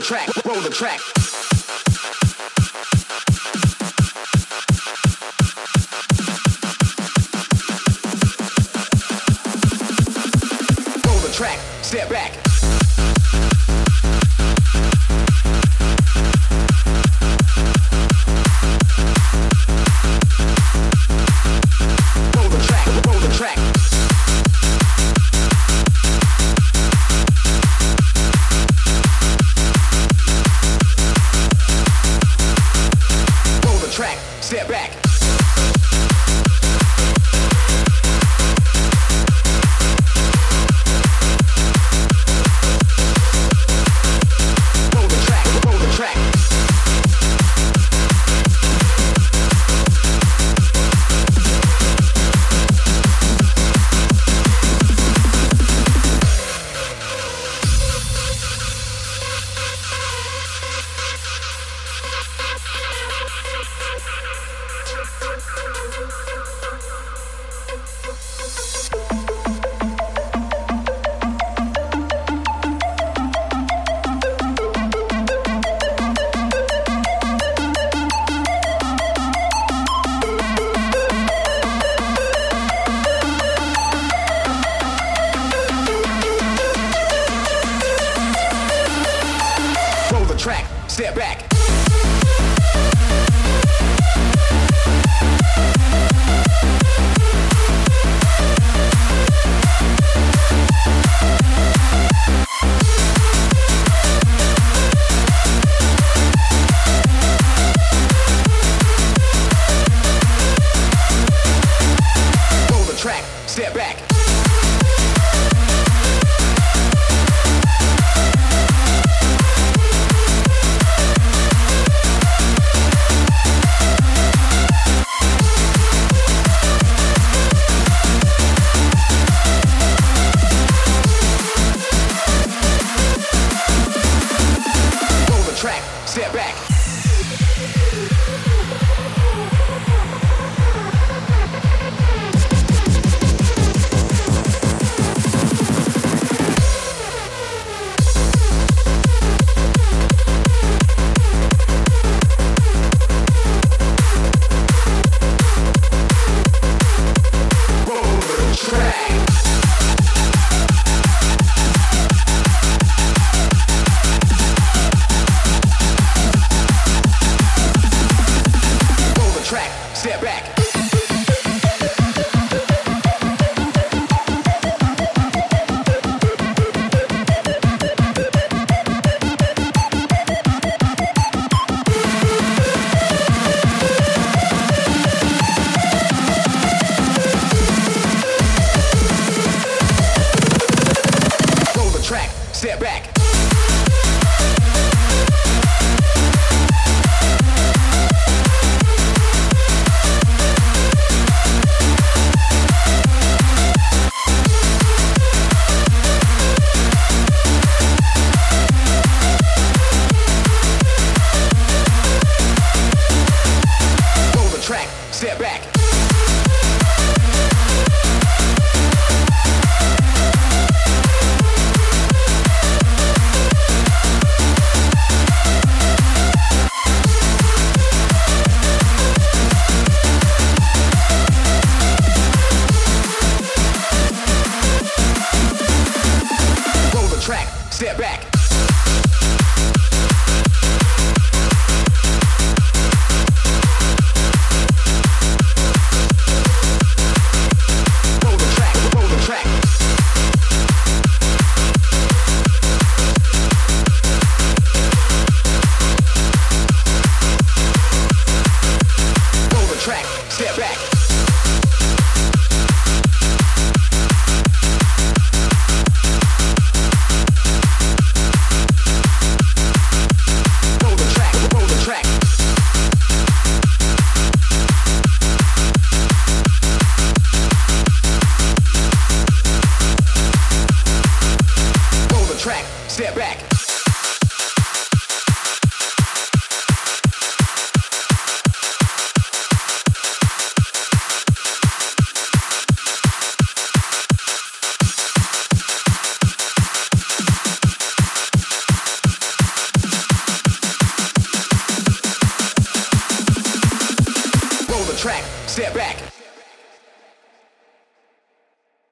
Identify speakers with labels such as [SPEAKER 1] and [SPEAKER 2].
[SPEAKER 1] track, roll the track. Roll the track, step back. Roll the track, roll the track. Track, step back. Roll the track, roll the track. Track, step back. Roll the track, step back. Track, step back. Roll the track. Track, step back. Roll the track, step back. Track, step back. Roll the track, step back. track, step back.